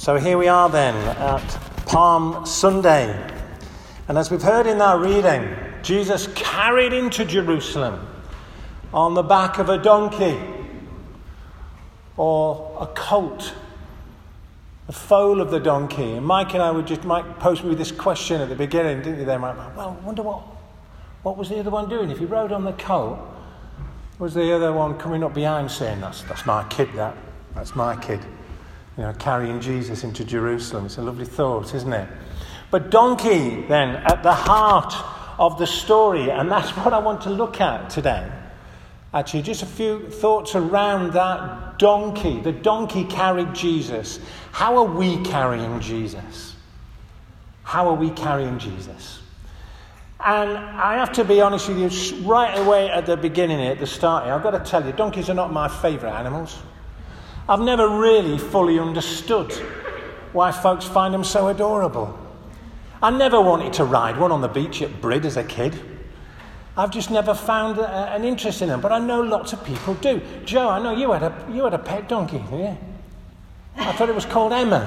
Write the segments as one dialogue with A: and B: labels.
A: So here we are then at Palm Sunday. And as we've heard in that reading, Jesus carried into Jerusalem on the back of a donkey or a colt, the foal of the donkey. And Mike posed me with this question at the beginning, didn't you? They might, well, I wonder what was the other one doing? If he rode on the colt, was the other one coming up behind saying, that's my kid, that's my kid. Carrying Jesus into Jerusalem. It's a lovely thought, isn't it? But donkey, then, at the heart of the story, and that's what I want to look at today. Actually, just a few thoughts around that donkey. The donkey carried Jesus. How are we carrying Jesus? How are we carrying Jesus? And I have to be honest with you, right away at the beginning here, at the start here, I've got to tell you, donkeys are not my favourite animals. I've never really fully understood why folks find them so adorable. I never wanted to ride one on the beach at Brid as a kid. I've just never found an interest in them, but I know lots of people do. Joe, I know you had a pet donkey, didn't you? I thought it was called Emma.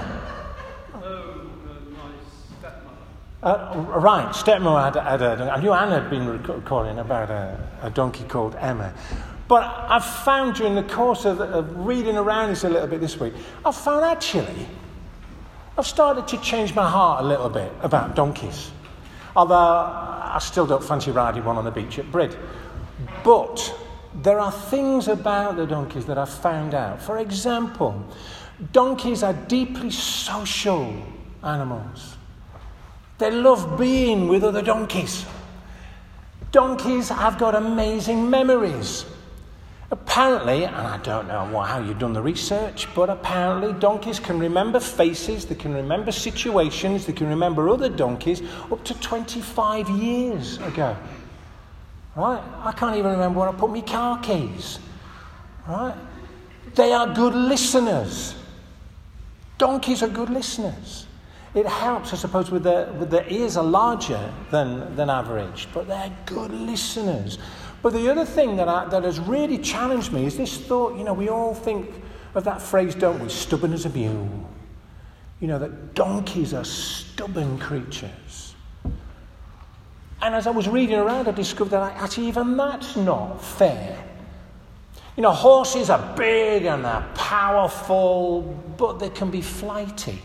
B: My stepmother.
A: Right, stepmother had a donkey. I knew Anna had been recording about a donkey called Emma. But I've found during the course of reading around this a little bit this week, I've found actually, I've started to change my heart a little bit about donkeys. Although I still don't fancy riding one on the beach at Brid. But there are things about the donkeys that I've found out. For example, donkeys are deeply social animals. They love being with other donkeys. Donkeys have got amazing memories. Apparently, and I don't know how you've done the research, but apparently donkeys can remember faces, they can remember situations, they can remember other donkeys up to 25 years ago. Right? I can't even remember where I put my car keys. Right? They are good listeners. Donkeys are good listeners. It helps, I suppose, with their ears are larger than average, but they're good listeners. But the other thing that has really challenged me is this thought, we all think of that phrase, don't we? Stubborn as a mule. That donkeys are stubborn creatures. And as I was reading around, I discovered that actually even that's not fair. Horses are big and they're powerful, but they can be flighty.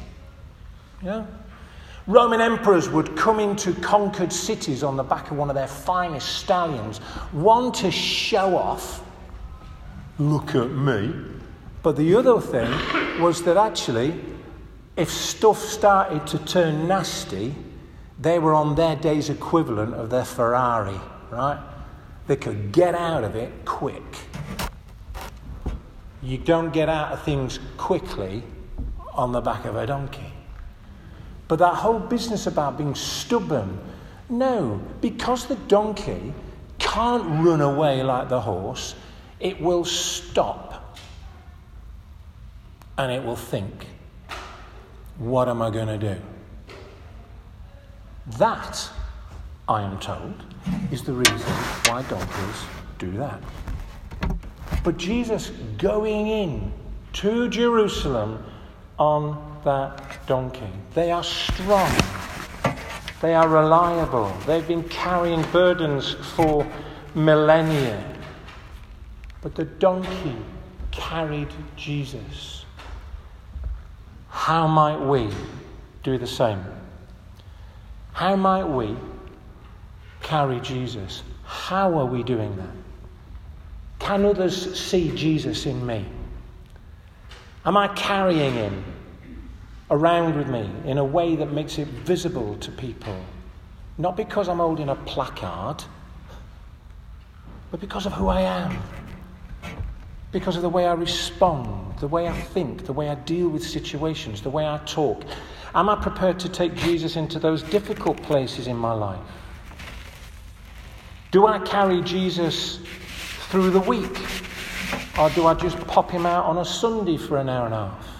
A: Roman emperors would come into conquered cities on the back of one of their finest stallions, one to show off, look at me, but the other thing was that actually, if stuff started to turn nasty, they were on their day's equivalent of their Ferrari, right? They could get out of it quick. You don't get out of things quickly on the back of a donkey. But that whole business about being stubborn, no, because the donkey can't run away like the horse, it will stop and it will think, what am I going to do? That, I am told, is the reason why donkeys do that. But Jesus going in to Jerusalem on that donkey. They are strong. They are reliable. They've been carrying burdens for millennia. But the donkey carried Jesus. How might we do the same? How might we carry Jesus? How are we doing that? Can others see Jesus in me? Am I carrying him around with me in a way that makes it visible to people? Not because I'm holding a placard, but because of who I am. Because of the way I respond, the way I think, the way I deal with situations, the way I talk. Am I prepared to take Jesus into those difficult places in my life? Do I carry Jesus through the week? Or do I just pop him out on a Sunday for an hour and a half?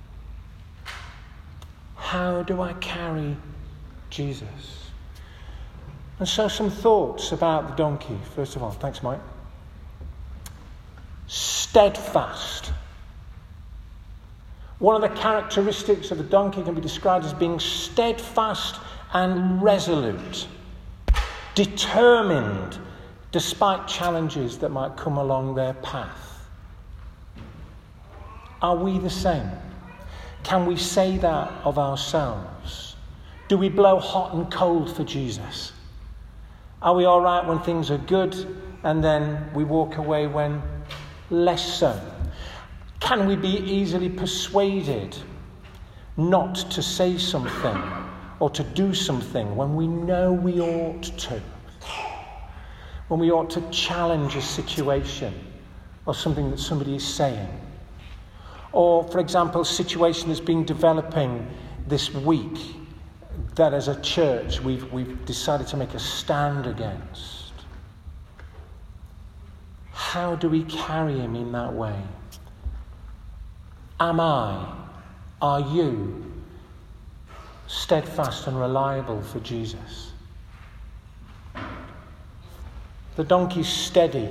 A: How do I carry Jesus? And so some thoughts about the donkey. First of all, thanks, Mike. Steadfast. One of the characteristics of the donkey can be described as being steadfast and resolute, determined despite challenges that might come along their path. Are we the same? Can we say that of ourselves? Do we blow hot and cold for Jesus? Are we all right when things are good and then we walk away when less so? Can we be easily persuaded not to say something or to do something when we know we ought to? When we ought to challenge a situation or something that somebody is saying? Or, for example, a situation that's been developing this week that as a church we've decided to make a stand against. How do we carry him in that way? Are you steadfast and reliable for Jesus? The donkey's steady.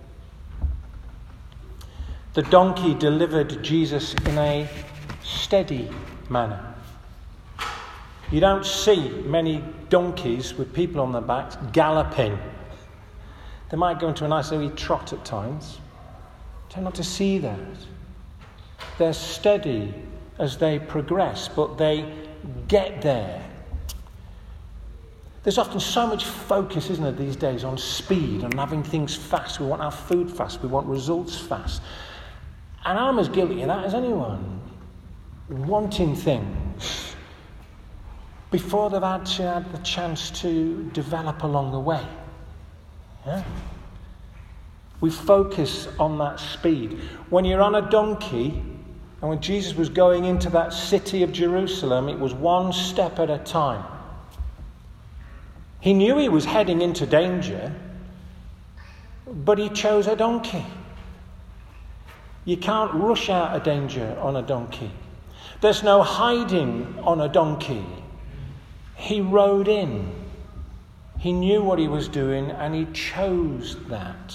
A: The donkey delivered Jesus in a steady manner. You don't see many donkeys with people on their backs galloping. They might go into a nice wee trot at times. You tend not to see that. They're steady as they progress, but they get there. There's often so much focus, isn't there, these days on speed and having things fast. We want our food fast. We want results fast. And I'm as guilty of that as anyone. Wanting things before they've actually had the chance to develop along the way. Yeah? We focus on that speed. When you're on a donkey, and when Jesus was going into that city of Jerusalem, it was one step at a time. He knew he was heading into danger, but he chose a donkey. You can't rush out of danger on a donkey. There's no hiding on a donkey. He rode in. He knew what he was doing, and he chose that.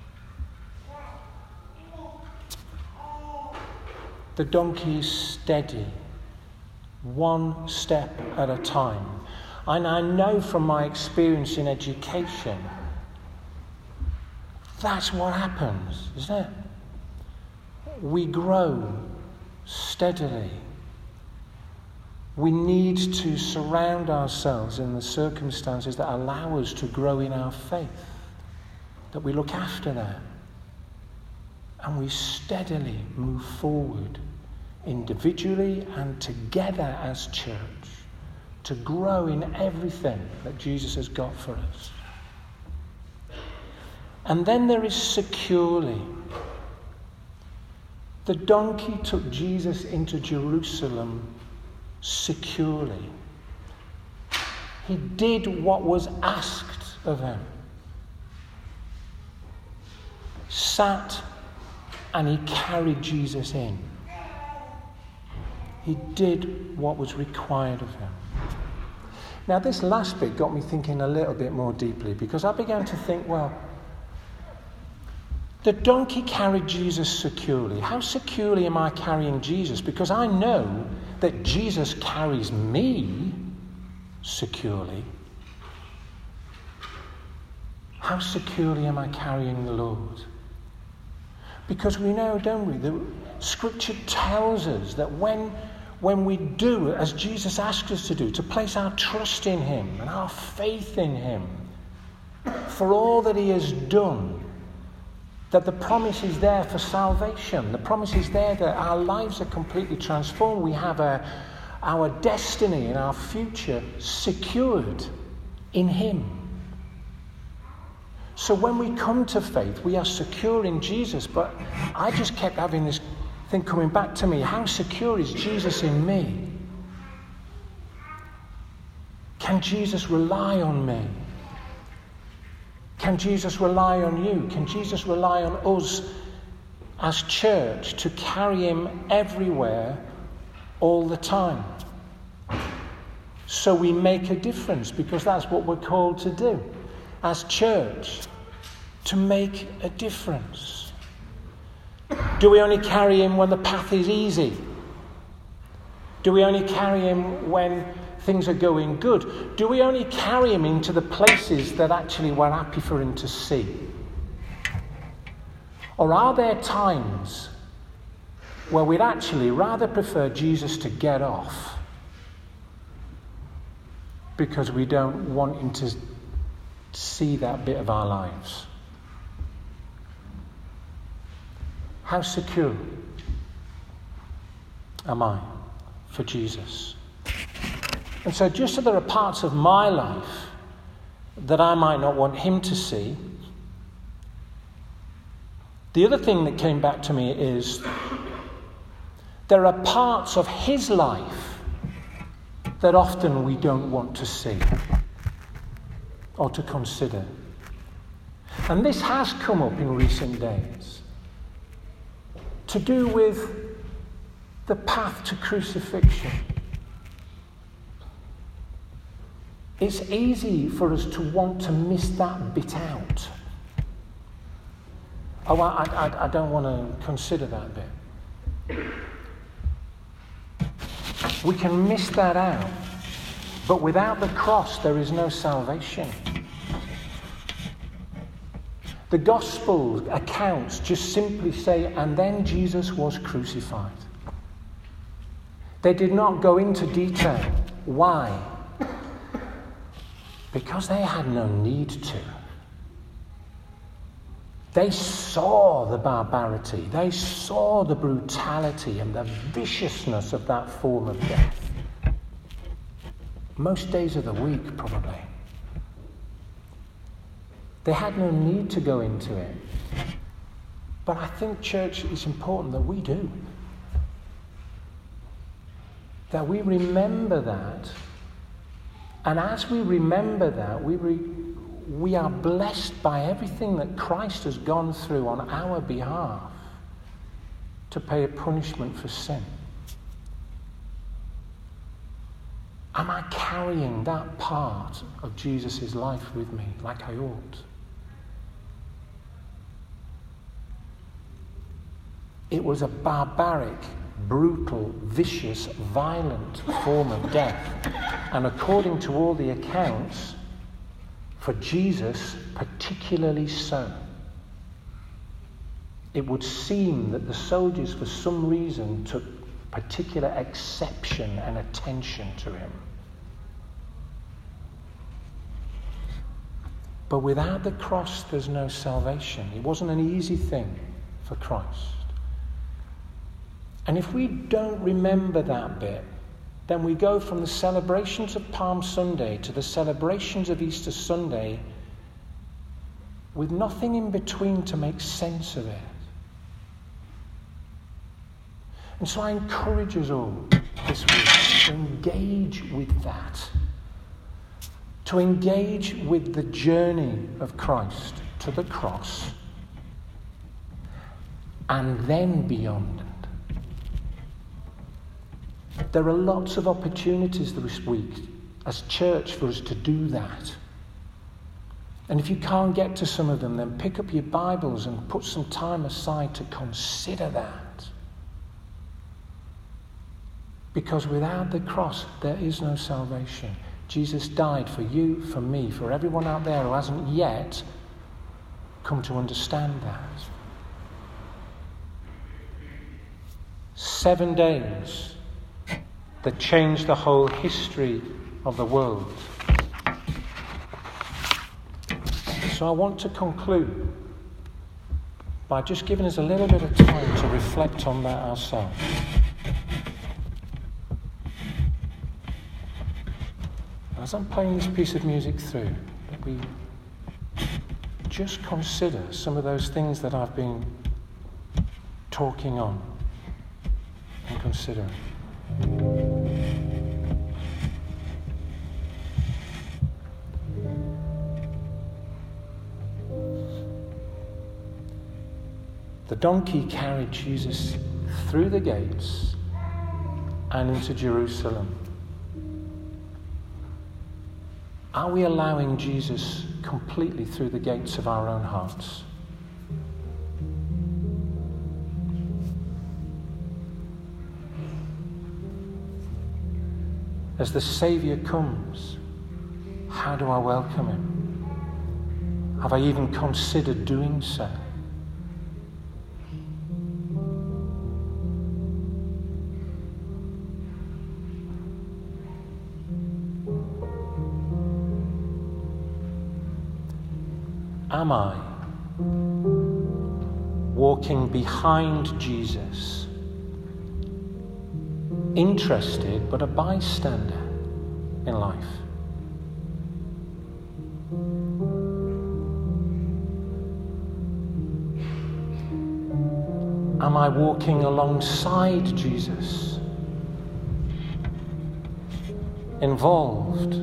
A: The donkey is steady, one step at a time. And I know from my experience in education, that's what happens, isn't it? We grow steadily. We need to surround ourselves in the circumstances that allow us to grow in our faith, that we look after that. And we steadily move forward, individually and together as church, to grow in everything that Jesus has got for us. And then there is securely. The donkey took Jesus into Jerusalem securely. He did what was asked of him. Sat and he carried Jesus in. He did what was required of him. Now, this last bit got me thinking a little bit more deeply, because I began to think, well, the donkey carried Jesus securely. How securely am I carrying Jesus? Because I know that Jesus carries me securely. How securely am I carrying the Lord? Because we know, don't we, the Scripture tells us that when we do, as Jesus asked us to do, to place our trust in him and our faith in him for all that he has done, that the promise is there for salvation. The promise is there that our lives are completely transformed. We have our destiny and our future secured in him. So when we come to faith, we are secure in Jesus. But I just kept having this thing coming back to me. How secure is Jesus in me? Can Jesus rely on me? Can Jesus rely on you? Can Jesus rely on us as church to carry him everywhere all the time? So we make a difference, because that's what we're called to do as church, to make a difference. Do we only carry him when the path is easy? Do we only carry him when things are going good? Do we only carry him into the places that actually we're happy for him to see? Or are there times where we'd actually rather prefer Jesus to get off because we don't want him to see that bit of our lives? How secure am I for Jesus? And so just so there are parts of my life that I might not want him to see, the other thing that came back to me is there are parts of his life that often we don't want to see or to consider. And this has come up in recent days to do with the path to crucifixion. It's easy for us to want to miss that bit out. Oh, I don't want to consider that bit. We can miss that out. But without the cross, there is no salvation. The gospel accounts just simply say, and then Jesus was crucified. They did not go into detail. Why? Because they had no need to. They saw the barbarity, they saw the brutality and the viciousness of that form of death. Most days of the week, probably. They had no need to go into it. But I think, church, it's important that we do. That we remember that. And as we remember that, we are blessed by everything that Christ has gone through on our behalf to pay a punishment for sin. Am I carrying that part of Jesus' life with me like I ought? It was a barbaric, brutal, vicious, violent form of death. And according to all the accounts, for Jesus, particularly so. It would seem that the soldiers, for some reason, took particular exception and attention to him. But without the cross, there's no salvation. It wasn't an easy thing for Christ. And if we don't remember that bit, then we go from the celebrations of Palm Sunday to the celebrations of Easter Sunday with nothing in between to make sense of it. And so I encourage us all this week to engage with that, to engage with the journey of Christ to the cross and then beyond. There are lots of opportunities this week as church for us to do that. And if you can't get to some of them, then pick up your Bibles and put some time aside to consider that. Because without the cross, there is no salvation. Jesus died for you, for me, for everyone out there who hasn't yet come to understand that. 7 days that changed the whole history of the world. So I want to conclude by just giving us a little bit of time to reflect on that ourselves. As I'm playing this piece of music through, that we just consider some of those things that I've been talking on and considering. The donkey carried Jesus through the gates and into Jerusalem. Are we allowing Jesus completely through the gates of our own hearts? as the Saviour comes, how do I welcome him? Have I even considered doing so? Am I walking behind Jesus, interested but a bystander in life? Am I walking alongside Jesus, involved,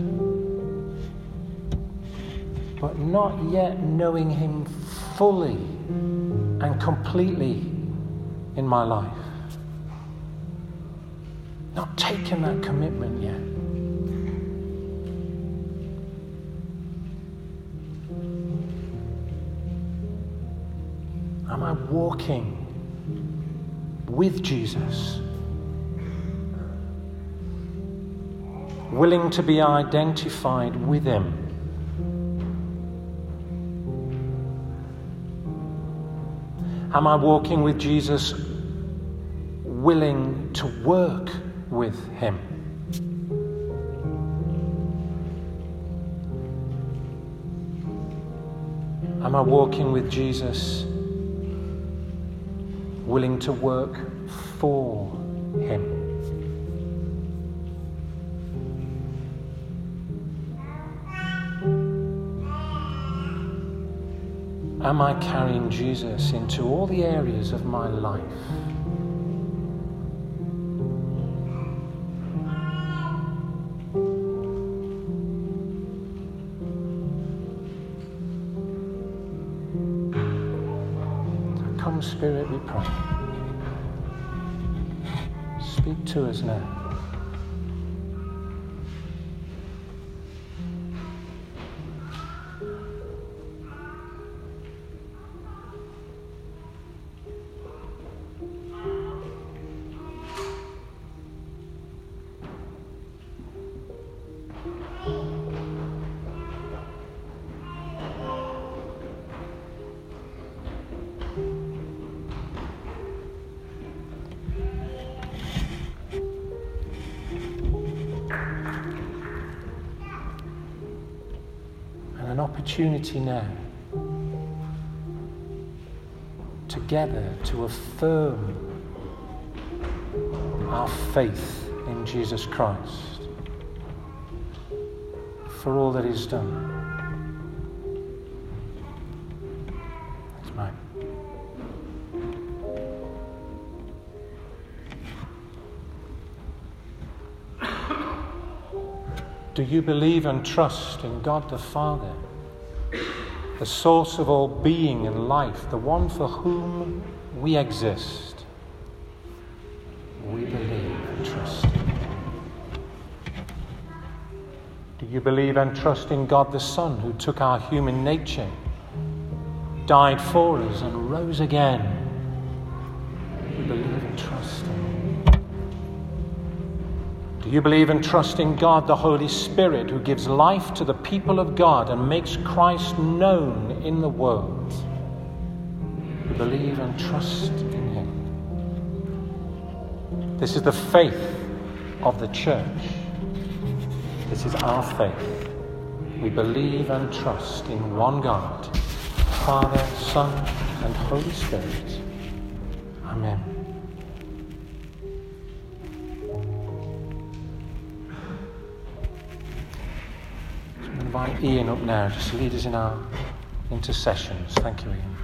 A: but not yet knowing him fully and completely in my life? Not taken that commitment yet. Am I walking with Jesus, willing to be identified with him? Am I walking with Jesus, willing to work with him? Am I walking with Jesus, willing to work for him? Am I carrying Jesus into all the areas of my life? Come, Spirit, we pray. Speak to us now. An opportunity now together to affirm our faith in Jesus Christ for all that he's done. It's mine. Do you believe and trust in God the Father, the source of all being and life, the one for whom we exist? We believe and trust in him. Do you believe and trust in God the Son, who took our human nature, died for us and rose again? We believe and trust in him. Do you believe and trust in God the Holy Spirit, who gives life to the people of God and makes Christ known in the world? We believe and trust in him. This is the faith of the church. This is our faith. We believe and trust in one God, Father, Son, and Holy Spirit. Amen. Invite Ian up now, just to lead us in our intercessions. Thank you, Ian.